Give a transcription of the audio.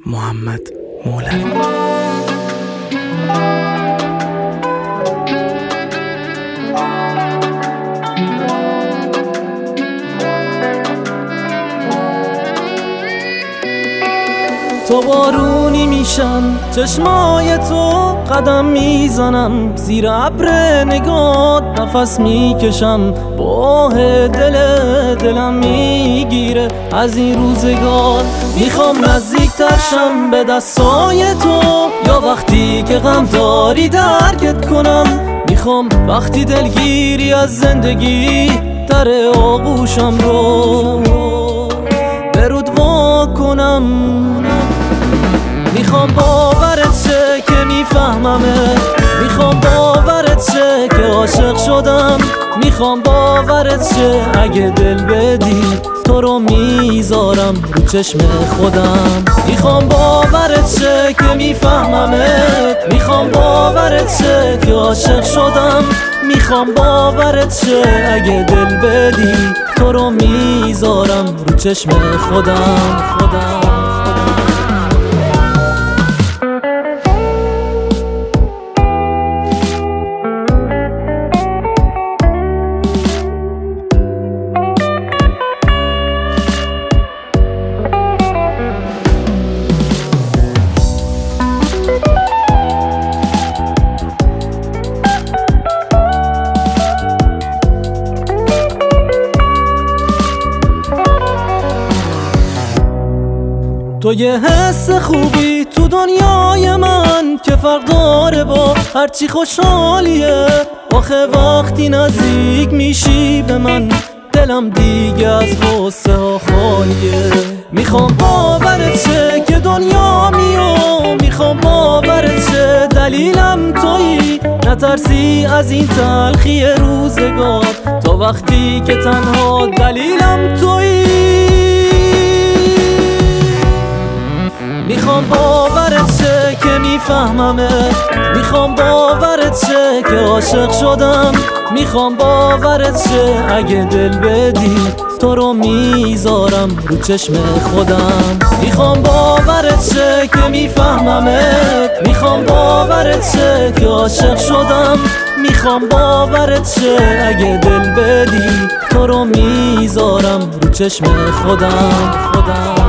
محمد مولوی. تو بارونی میشم، چشمای تو قدم میزنم، زیر ابر نگات نفس میکشم، باه دلم میگیره از این روزگار. میخوام نزدیکتر شم به دستای تو، یا وقتی که غم داری درکت کنم. میخوام وقتی دلگیری از زندگی در آغوشم رو برود وا کنم. میخوام باورت شه که میفهممه، میخوام باورت شه که عاشق شدم، میخوام باورت شه اگه دل بدی تو رو میذارم رو چشم خودم. میخوام باورت شه که میفهممه، میخوام باورت شه که عاشق شدم، میخوام باورت شه اگه دل بدی تو رو میذارم رو چشم خودم. تو یه حس خوبی تو دنیای من که فرق داره با هرچی خوشحالیه. آخه وقتی نزدیک میشی به من دلم دیگه از غصه ها خالیه. میخوام باورت شه که دنیا میام، میخوام باورت شه دلیلم تویی، نترسی از این تلخی روزگار. تا وقتی که تنها دلیلم تویی. میخوام باورت شه که میفهممه، میخوام باورت شه که عاشق شدم، میخوام باورت شه اگه دل بدی تو رو میذارم رو چشم خودم. میخوام باورت شه که میفهممه، میخوام باورت شه که عاشق شدم، میخوام باورت شه اگه دل بدی تو رو میذارم رو چشم خودم.